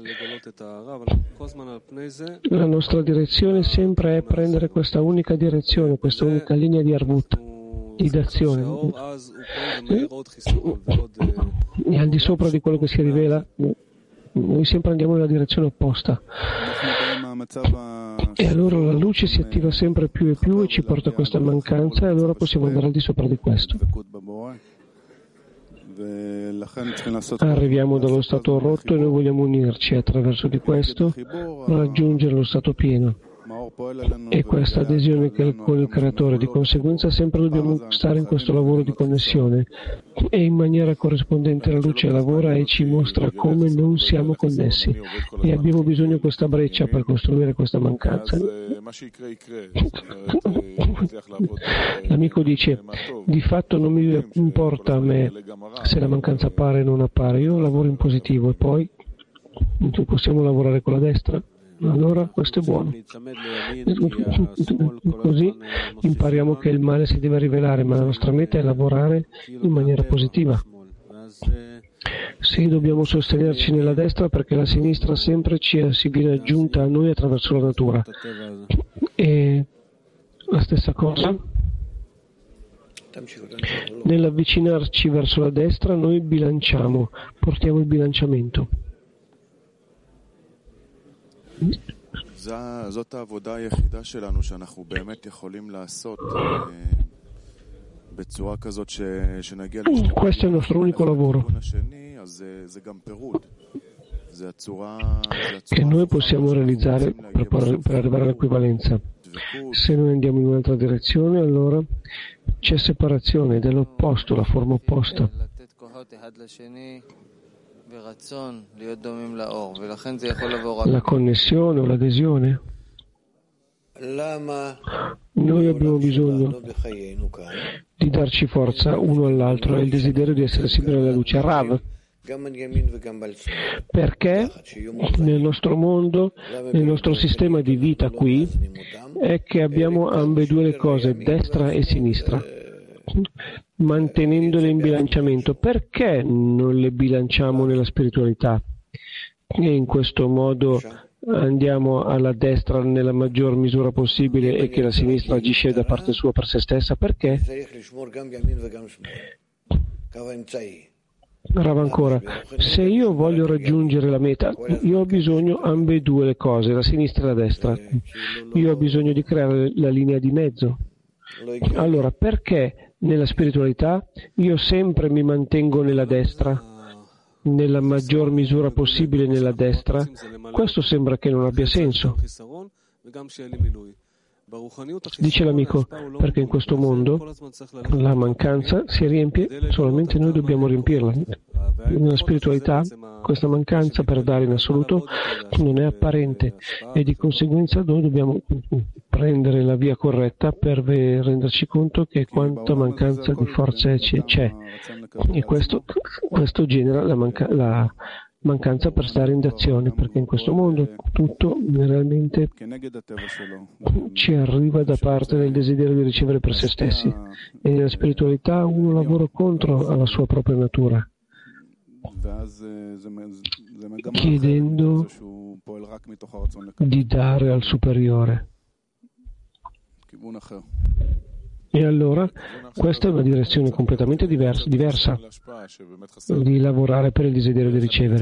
Speaker 1: La nostra direzione sempre è prendere questa unica direzione, questa unica linea di Arvut, di d'azione. E al di sopra di quello che si rivela, noi sempre andiamo nella direzione opposta. E allora la luce si attiva sempre più e più e ci porta a questa mancanza e allora possiamo andare al di sopra di questo. Arriviamo dallo stato rotto e noi vogliamo unirci attraverso di questo raggiungere lo stato pieno. E questa adesione con il Creatore, di conseguenza sempre dobbiamo stare in questo lavoro di connessione e in maniera corrispondente la luce lavora e ci mostra come non siamo connessi e abbiamo bisogno di questa breccia per costruire questa mancanza. L'amico dice, di fatto non mi importa a me se la mancanza appare o non appare, io lavoro in positivo e poi possiamo lavorare con la destra. Allora questo è buono. Così impariamo che il male si deve rivelare, ma la nostra meta è lavorare in maniera positiva. Sì, dobbiamo sostenerci nella destra perché la sinistra sempre si viene aggiunta a noi attraverso la natura. E la stessa cosa? Nell'avvicinarci verso la destra noi bilanciamo, portiamo il bilanciamento. Questo è il nostro unico lavoro, che noi possiamo realizzare per arrivare all'equivalenza. Se noi andiamo in un'altra direzione, allora c'è separazione dell'opposto, la forma opposta. La connessione o l'adesione. Noi abbiamo bisogno di darci forza uno all'altro e il desiderio di essere simili alla luce. Rav, perché nel nostro mondo, nel nostro sistema di vita qui, è che abbiamo ambedue le cose, destra e sinistra, mantenendole in bilanciamento. Perché non le bilanciamo nella spiritualità? E in questo modo andiamo alla destra nella maggior misura possibile e che la sinistra agisce da parte sua per se stessa? Perché? Rav ancora, se io voglio raggiungere la meta, io ho bisogno ambedue le cose, la sinistra e la destra. Io ho bisogno di creare la linea di mezzo. Allora, perché nella spiritualità io sempre mi mantengo nella destra, nella maggior misura possibile nella destra? Questo sembra che non abbia senso. Dice l'amico, perché in questo mondo la mancanza si riempie, solamente noi dobbiamo riempirla. Nella spiritualità questa mancanza per dare in assoluto non è apparente e di conseguenza noi dobbiamo prendere la via corretta per renderci conto che quanta mancanza di forza c'è. E questo genera la mancanza per stare in azione, perché in questo mondo tutto realmente ci arriva da parte del desiderio di ricevere per se stessi, e nella spiritualità uno lavora contro alla sua propria natura, chiedendo di dare al superiore. E allora questa è una direzione completamente diversa di lavorare per il desiderio di ricevere.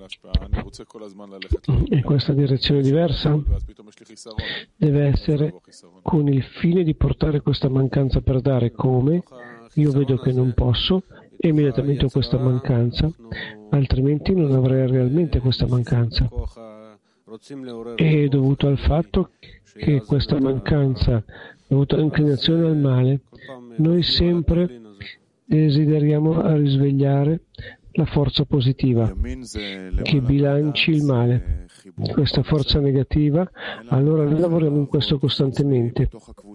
Speaker 1: E questa direzione diversa deve essere con il fine di portare questa mancanza per dare. Come? Io vedo che non posso e immediatamente ho questa mancanza, altrimenti non avrei realmente questa mancanza. È dovuto al fatto che questa mancanza, dovuta all'inclinazione al male, noi sempre desideriamo risvegliare la forza positiva che bilanci il male. Questa forza negativa, allora noi lavoriamo in questo costantemente.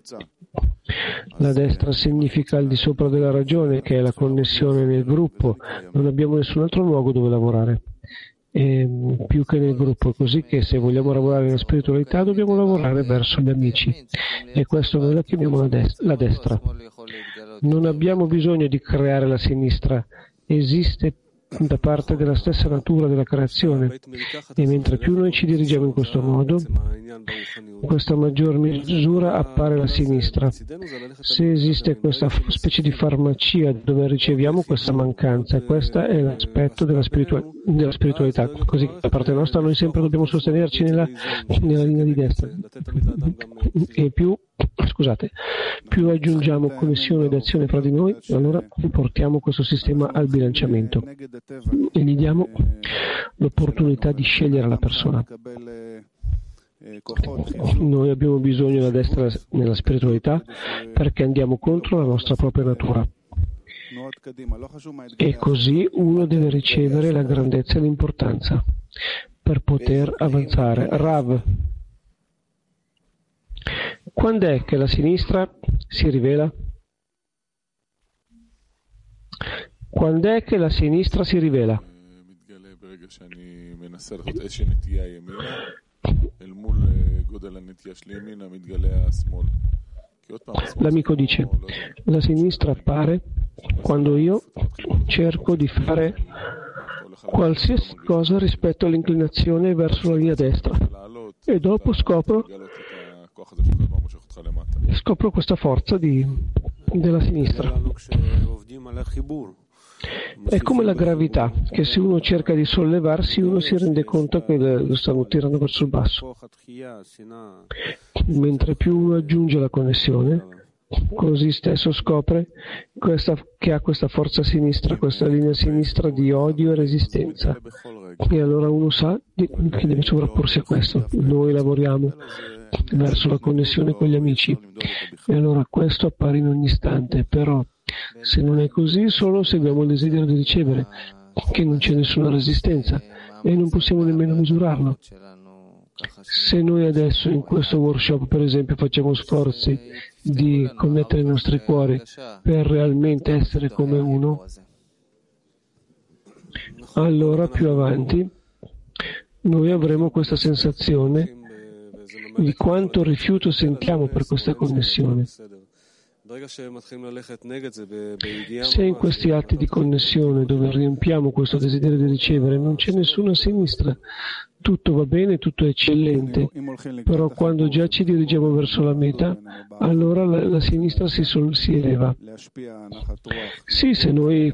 Speaker 1: La destra significa al di sopra della ragione, che è la connessione nel gruppo. Non abbiamo nessun altro luogo dove lavorare più che nel gruppo, così che se vogliamo lavorare nella spiritualità dobbiamo lavorare verso gli amici, e questo noi la chiamiamo la destra. Non abbiamo bisogno di creare la sinistra, esiste da parte della stessa natura della creazione, e mentre più noi ci dirigiamo in questo modo, questa maggior misura appare la sinistra. Se esiste questa specie di farmacia dove riceviamo questa mancanza, e questo è l'aspetto della spiritualità, così da parte nostra noi sempre dobbiamo sostenerci nella linea di destra, e più aggiungiamo connessione ed azione fra di noi, allora portiamo questo sistema al bilanciamento e gli diamo l'opportunità di scegliere la persona. Noi abbiamo bisogno della destra nella spiritualità perché andiamo contro la nostra propria natura, e così uno deve ricevere la grandezza e l'importanza per poter avanzare. Rav, quando è che la sinistra si rivela? Quando è che la sinistra si rivela? L'amico dice, la sinistra appare quando io cerco di fare qualsiasi cosa rispetto all'inclinazione verso la linea destra, e dopo scopro questa forza di della sinistra. È come la gravità, che se uno cerca di sollevarsi, uno si rende conto che lo stanno tirando verso il basso. Mentre più uno aggiunge la connessione, così stesso scopre che ha questa forza sinistra, questa linea sinistra di odio e resistenza. E allora uno sa che deve sovrapporsi a questo. Noi lavoriamo verso la connessione con gli amici. E allora questo appare in ogni istante, però se non è così, solo seguiamo il desiderio di ricevere, che non c'è nessuna resistenza e non possiamo nemmeno misurarlo. Se noi adesso in questo workshop, per esempio, facciamo sforzi di connettere i nostri cuori per realmente essere come uno, allora più avanti noi avremo questa sensazione di quanto rifiuto sentiamo per questa connessione. Se in questi atti di connessione dove riempiamo questo desiderio di ricevere non c'è nessuna sinistra, tutto va bene, tutto è eccellente, però quando già ci dirigiamo verso la meta, allora la sinistra si eleva. Sì, se noi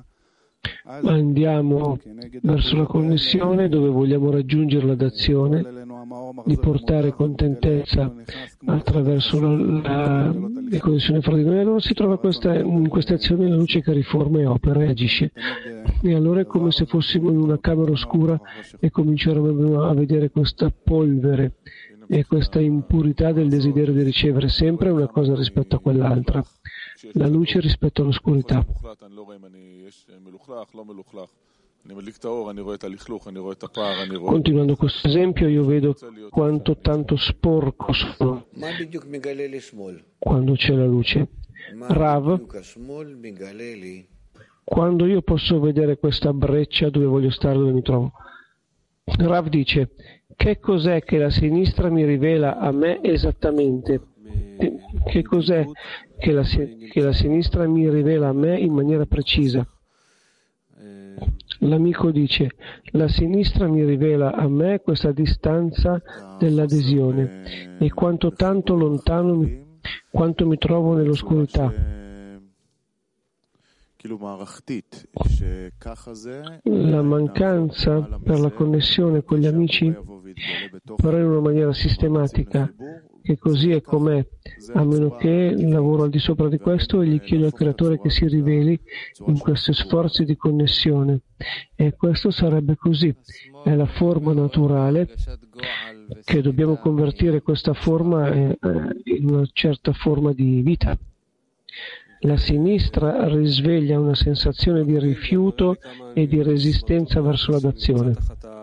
Speaker 1: andiamo verso la connessione dove vogliamo raggiungere la d'azione, di portare contentezza attraverso le connessioni fra di noi, allora si trova in queste azioni la luce che riforma e opera e agisce. E allora è come se fossimo in una camera oscura e cominceremo a vedere questa polvere e questa impurità del desiderio di ricevere sempre una cosa rispetto a quell'altra, la luce rispetto all'oscurità. Continuando questo esempio, io vedo quanto tanto sporco sono quando c'è la luce. Rav, quando io posso vedere questa breccia dove voglio stare, dove mi trovo? Rav dice, che cos'è che la sinistra mi rivela a me esattamente? Che cos'è che la sinistra mi rivela a me in maniera precisa? L'amico dice, la sinistra mi rivela a me questa distanza dell'adesione e quanto tanto lontano quanto mi trovo nell'oscurità. La mancanza per la connessione con gli amici, però in una maniera sistematica, che così è com'è, a meno che lavoro al di sopra di questo e gli chiedo al Creatore che si riveli in questi sforzi di connessione. E questo sarebbe così, è la forma naturale che dobbiamo convertire questa forma in una certa forma di vita. La sinistra risveglia una sensazione di rifiuto e di resistenza verso la d'azione.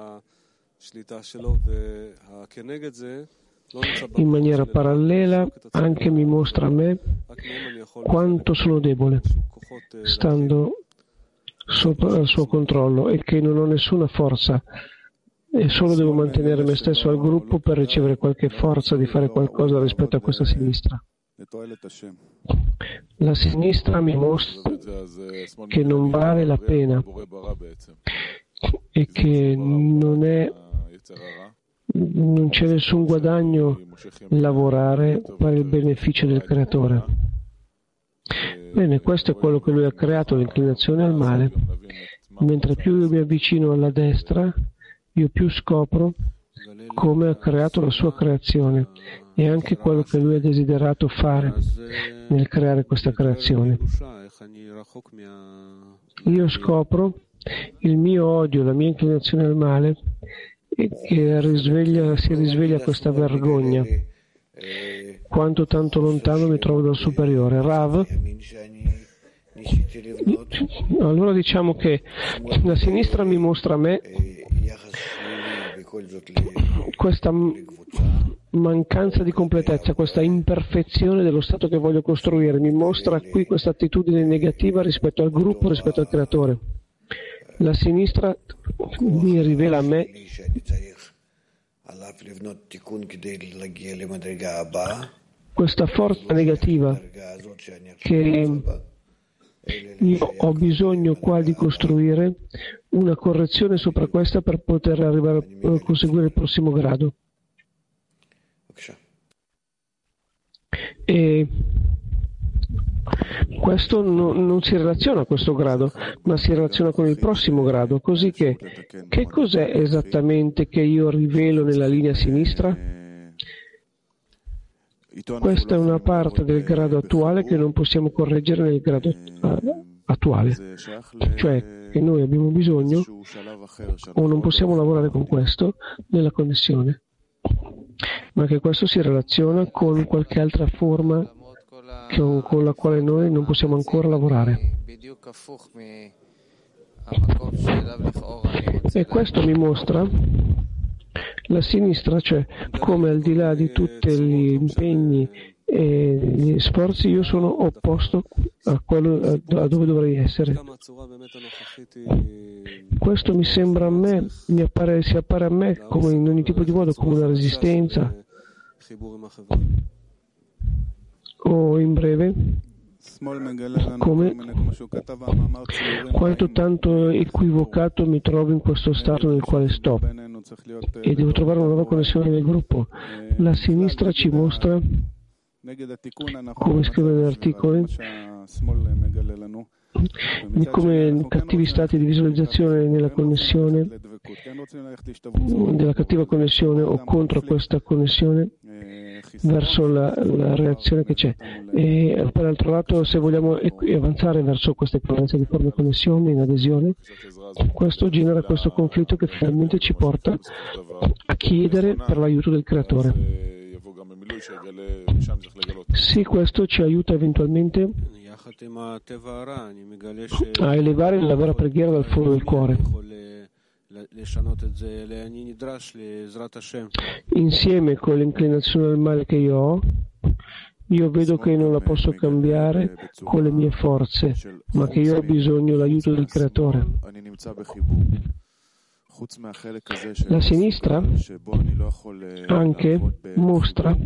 Speaker 1: In maniera parallela anche mi mostra a me quanto sono debole, stando sopra il suo controllo e che non ho nessuna forza e solo devo mantenere me stesso al gruppo per ricevere qualche forza di fare qualcosa rispetto a questa sinistra. La sinistra mi mostra che non vale la pena e che non c'è nessun guadagno lavorare per il beneficio del Creatore. Bene, questo è quello che Lui ha creato, l'inclinazione al male. Mentre più io mi avvicino alla destra, io più scopro come ha creato la sua creazione e anche quello che Lui ha desiderato fare nel creare questa creazione. Io scopro il mio odio, la mia inclinazione al male, che si risveglia questa vergogna, quanto tanto lontano mi trovo dal superiore. Rav, allora diciamo che la sinistra mi mostra a me questa mancanza di completezza, questa imperfezione dello stato che voglio costruire, mi mostra qui questa attitudine negativa rispetto al gruppo, rispetto al Creatore. La sinistra mi rivela a me questa forza negativa che io ho bisogno qua di costruire una correzione sopra questa per poter arrivare a conseguire il prossimo grado. E Questo non si relaziona a questo grado, ma si relaziona con il prossimo grado, così che cos'è esattamente che io rivelo nella linea sinistra? Questa è una parte del grado attuale che non possiamo correggere nel grado attuale, cioè che noi abbiamo bisogno o non possiamo lavorare con questo nella connessione, ma che questo si relaziona con qualche altra forma con la quale noi non possiamo ancora lavorare. E questo mi mostra la sinistra, cioè come al di là di tutti gli impegni e gli sforzi io sono opposto a dove dovrei essere. Questo mi sembra a me, si appare a me come in ogni tipo di modo come una resistenza, o in breve come quanto tanto equivocato mi trovo in questo stato nel quale sto e devo trovare una nuova connessione nel gruppo. La sinistra ci mostra, come scrive nell'articolo, come cattivi stati di visualizzazione nella connessione, della cattiva connessione o contro questa connessione verso la reazione che c'è. E per l'altro lato, se vogliamo avanzare verso questa equivalenza di forme connessione in adesione, questo genera questo conflitto che finalmente ci porta a chiedere per l'aiuto del creatore. Sì, questo ci aiuta eventualmente a elevare la vera preghiera dal fondo del cuore. Insieme con l'inclinazione al male che io vedo che non la posso cambiare con le mie forze, ma che io ho bisogno dell'aiuto del creatore. La sinistra anche mostra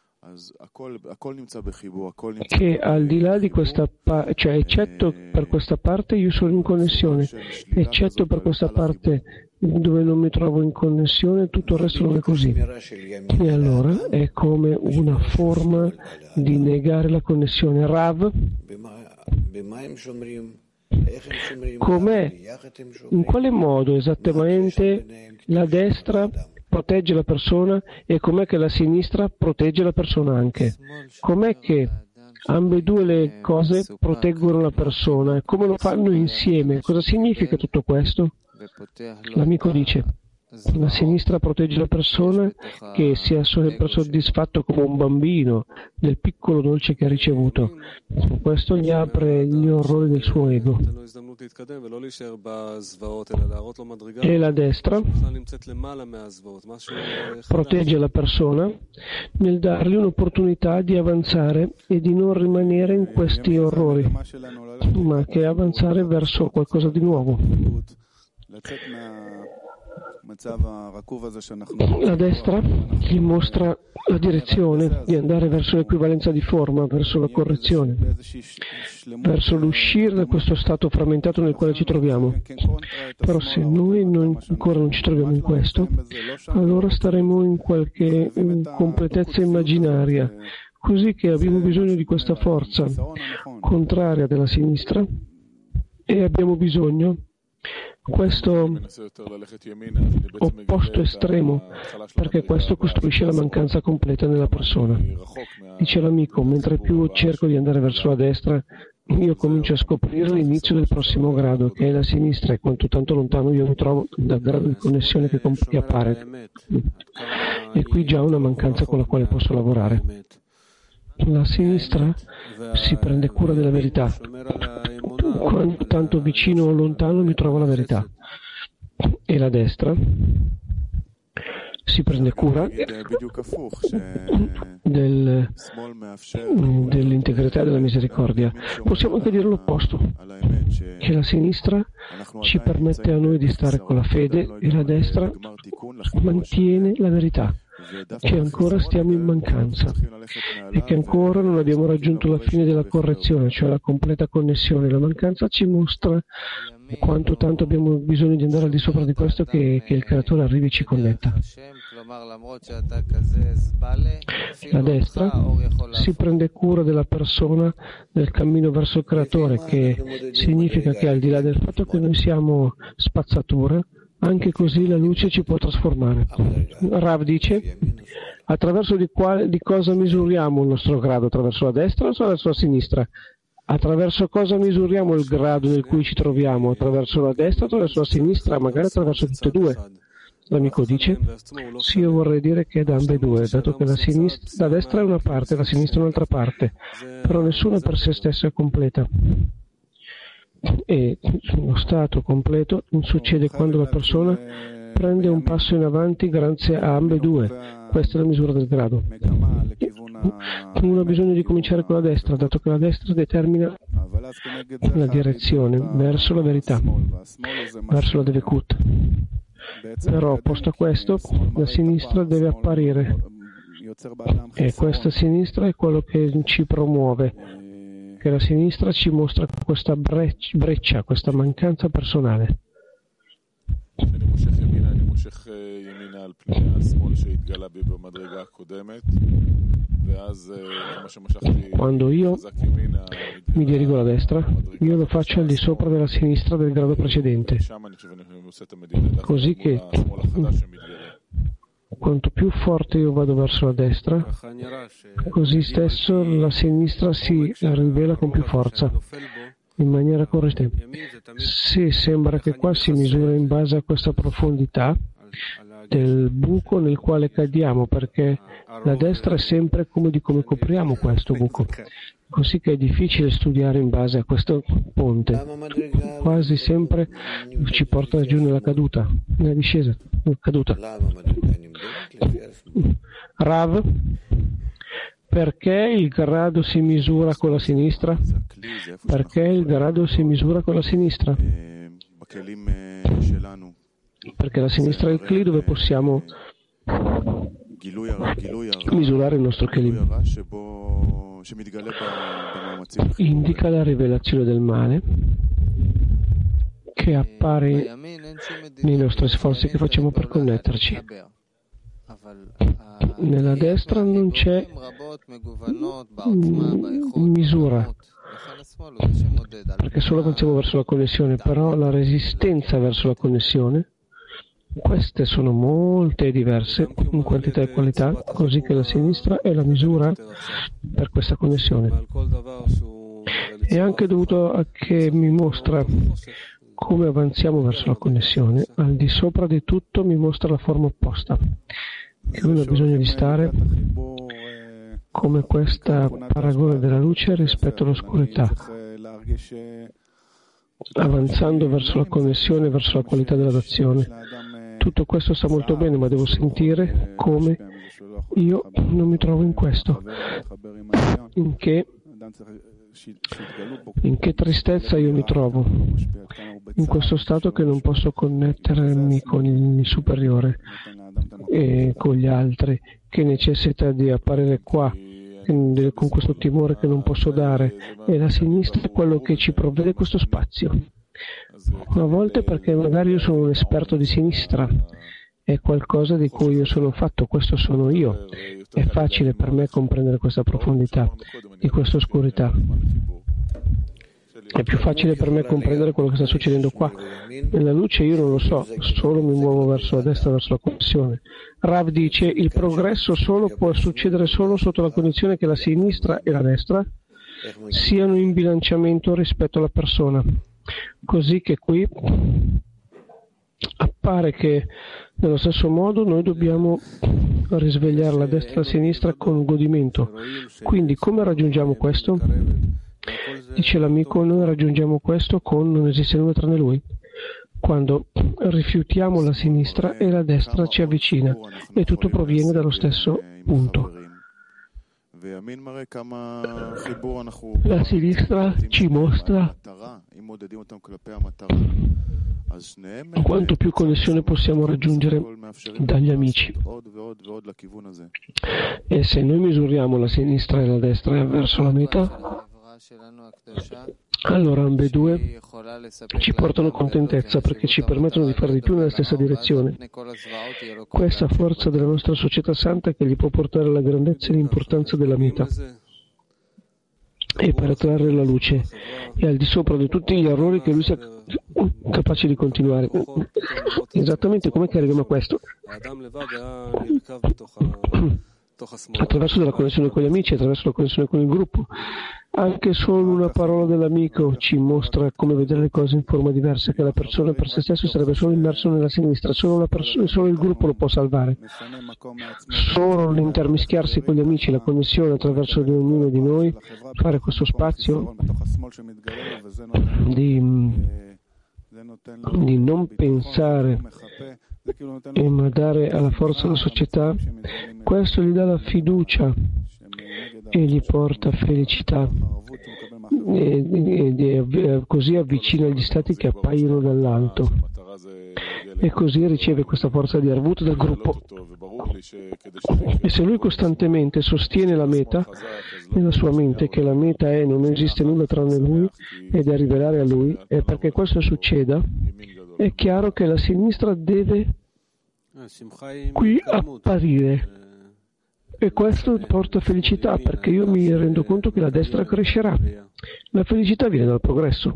Speaker 1: che al di là di questa cioè eccetto per questa parte io sono in connessione, eccetto per questa parte dove non mi trovo in connessione tutto il resto non è così. E allora è come una forma di negare la connessione. Rav, com'è, in quale modo esattamente la destra protegge la persona e com'è che la sinistra protegge la persona anche? Com'è che ambedue le cose proteggono la persona e come lo fanno insieme? Cosa significa tutto questo? L'amico dice: la sinistra protegge la persona che sia sempre soddisfatto come un bambino del piccolo dolce che ha ricevuto. Questo gli apre gli orrori del suo ego. E la destra protegge la persona nel dargli un'opportunità di avanzare e di non rimanere in questi orrori, ma che avanzare verso qualcosa di nuovo. La destra gli mostra la direzione di andare verso l'equivalenza di forma, verso la correzione, verso l'uscire da questo stato frammentato nel quale ci troviamo. Però se noi ancora non ci troviamo in questo, allora staremo in qualche completezza immaginaria, così che abbiamo bisogno di questa forza contraria della sinistra e abbiamo bisogno questo opposto estremo, perché questo costruisce la mancanza completa nella persona. Dice l'amico, mentre più cerco di andare verso la destra, io comincio a scoprire l'inizio del prossimo grado, che è la sinistra, e quanto tanto lontano io mi trovo dal grado di connessione che appare. E qui già una mancanza con la quale posso lavorare. La sinistra si prende cura della verità. Quanto tanto vicino o lontano mi trovo la verità. E la destra si prende cura dell'integrità e della misericordia. Possiamo anche dire l'opposto, che la sinistra ci permette a noi di stare con la fede e la destra mantiene la verità, che ancora stiamo in mancanza e che ancora non abbiamo raggiunto la fine della correzione, cioè la completa connessione. La mancanza ci mostra quanto tanto abbiamo bisogno di andare al di sopra di questo, che il creatore arrivi e ci connetta. La destra si prende cura della persona nel cammino verso il Creatore, che significa che al di là del fatto che noi siamo spazzatura, anche così la luce ci può trasformare. Rav dice: attraverso di cosa misuriamo il nostro grado? Attraverso la destra o attraverso la sinistra? Attraverso cosa misuriamo il grado nel cui ci troviamo? Attraverso la destra o attraverso la sinistra? Magari attraverso tutte e due. L'amico dice: sì, io vorrei dire che è da ambedue, dato che la destra è una parte, la sinistra è un'altra parte, però nessuna per se stessa è completa. E lo stato completo succede quando la persona prende un passo in avanti grazie a ambedue. Questa è la misura del grado. Uno ha bisogno di cominciare con la destra, dato che la destra determina la direzione verso la verità, verso la Devekut. Però, posto a questo, la sinistra deve apparire, e questa sinistra è quello che ci promuove, che la sinistra ci mostra questa breccia, questa mancanza personale. Quando io mi dirigo alla destra, io lo faccio al di sopra della sinistra del grado precedente, così che quanto più forte io vado verso la destra, così stesso la sinistra si rivela con più forza, in maniera corretta. Sì, sembra che qua si misura in base a questa profondità del buco nel quale cadiamo, perché la destra è sempre come copriamo questo buco, così che è difficile studiare in base a questo ponte. Quasi sempre ci porta giù nella caduta, nella discesa, nella caduta. Rav, perché il grado si misura con la sinistra? Perché il grado si misura con la sinistra? Perché la sinistra è il Kli dove possiamo misurare il nostro Kelim. Indica la rivelazione del male che appare nei nostri sforzi che facciamo per connetterci. Nella destra non c'è misura, perché solo avanziamo verso la connessione, però la resistenza verso la connessione, queste sono molte e diverse in quantità e qualità, così che la sinistra è la misura per questa connessione. È anche dovuto a che mi mostra come avanziamo verso la connessione. Al di sopra di tutto mi mostra la forma opposta, che uno ha bisogno di stare come questa paragone della luce rispetto all'oscurità, avanzando verso la connessione, verso la qualità della d'azione. Tutto questo sta molto bene, ma devo sentire come io non mi trovo in questo, in che tristezza io mi trovo, in questo stato che non posso connettermi con il superiore e con gli altri, che necessita di apparire qua, con questo timore che non posso dare, e la sinistra è quello che ci provvede questo spazio. A volte perché magari io sono un esperto di sinistra, è qualcosa di cui io sono fatto, questo sono io. È facile per me comprendere questa profondità di questa oscurità. È più facile per me comprendere quello che sta succedendo qua. Nella luce io non lo so, solo mi muovo verso la destra, verso la connessione. Rav dice: il progresso solo può succedere solo sotto la condizione che la sinistra e la destra siano in bilanciamento rispetto alla persona. Così che qui appare che nello stesso modo noi dobbiamo risvegliare la destra e la sinistra con godimento. Quindi come raggiungiamo questo? Dice l'amico: noi raggiungiamo questo con non esiste nulla tranne lui. Quando rifiutiamo la sinistra e la destra ci avvicina, e tutto proviene dallo stesso punto. La sinistra ci mostra quanto più connessione possiamo raggiungere dagli amici. E se noi misuriamo la sinistra e la destra verso la metà, Allora ambedue ci portano contentezza perché ci permettono di fare di più nella stessa direzione. Questa forza della nostra società santa che gli può portare alla grandezza e l'importanza della meta e per attrarre la luce e al di sopra di tutti gli errori che lui sia capace di continuare. Esattamente come che arriviamo a questo? Attraverso la connessione con gli amici, attraverso la connessione con il gruppo. Anche solo una parola dell'amico ci mostra come vedere le cose in forma diversa, che la persona per se stesso sarebbe solo immerso nella sinistra, solo il gruppo lo può salvare. Solo l'intermischiarsi con gli amici, la connessione attraverso di ognuno di noi, fare questo spazio di non pensare ma dare alla forza della società, questo gli dà la fiducia e gli porta felicità e così avvicina gli stati che appaiono dall'alto e così riceve questa forza di Arvut dal gruppo. E se lui costantemente sostiene la meta nella sua mente, che la meta è non esiste nulla tranne lui ed è rivelare a lui, e perché questo succeda è chiaro che la sinistra deve qui apparire e questo porta felicità perché io mi rendo conto che la destra crescerà. La felicità viene dal progresso,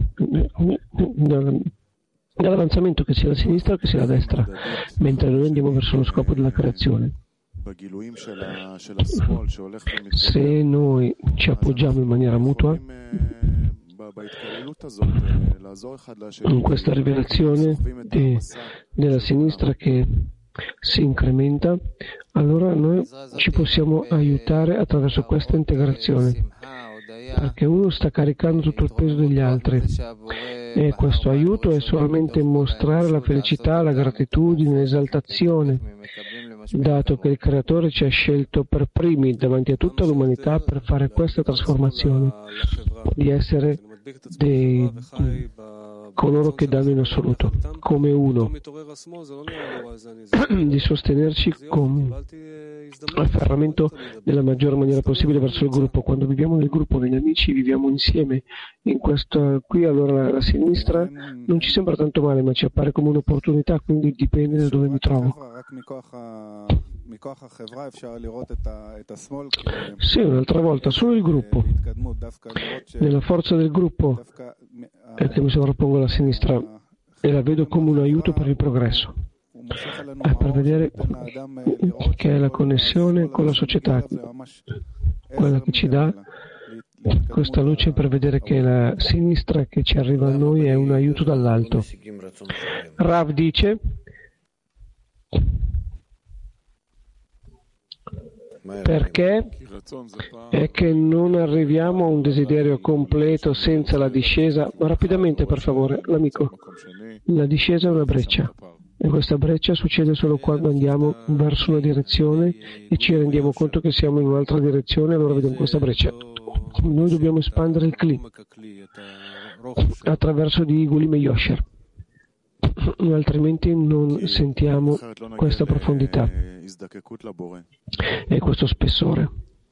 Speaker 1: dall'avanzamento, che sia la sinistra che sia la destra, mentre noi andiamo verso lo scopo della creazione. Se noi ci appoggiamo in maniera mutua in questa rivelazione della sinistra che si incrementa, allora noi ci possiamo aiutare attraverso questa integrazione, perché uno sta caricando tutto il peso degli altri e questo aiuto è solamente mostrare la felicità, la gratitudine, l'esaltazione, dato che il Creatore ci ha scelto per primi davanti a tutta l'umanità per fare questa trasformazione, di essere coloro che danno in assoluto, come uno, di sostenerci con afferramento nella maggiore maniera possibile verso il gruppo. Quando viviamo nel gruppo, negli amici, viviamo insieme. In questo qui allora la sinistra non ci sembra tanto male, ma ci appare come un'opportunità, quindi dipende da dove mi trovo. Sì, un'altra volta, solo il gruppo. Nella forza del gruppo è che mi sovrappongo alla sinistra e la vedo come un aiuto per il progresso, per vedere che è la connessione con la società, quella che ci dà questa luce per vedere che la sinistra che ci arriva a noi è un aiuto dall'alto. Rav dice: perché è che non arriviamo a un desiderio completo senza la discesa? Ma rapidamente, per favore, l'amico. La discesa è una breccia e questa breccia succede solo quando andiamo verso una direzione e ci rendiamo conto che siamo in un'altra direzione, allora vediamo questa breccia. Noi dobbiamo espandere il Kli attraverso di Gulim e Yosher, altrimenti non sentiamo questa profondità e questo spessore,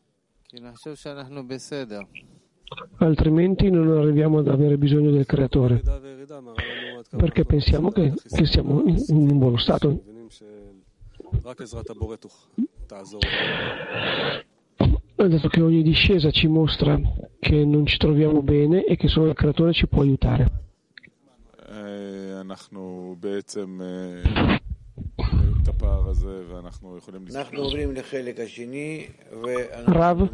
Speaker 1: altrimenti non arriviamo ad avere bisogno del Creatore, perché pensiamo che siamo in un buono stato. Dato che ogni discesa ci mostra che non ci troviamo bene e che solo il Creatore ci può aiutare. Rav,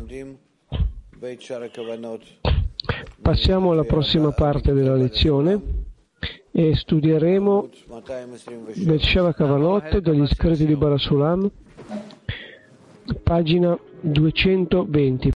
Speaker 1: passiamo alla prossima parte della lezione e studieremo Betsheva Kavanot degli scritti di Barasulam, pagina 220.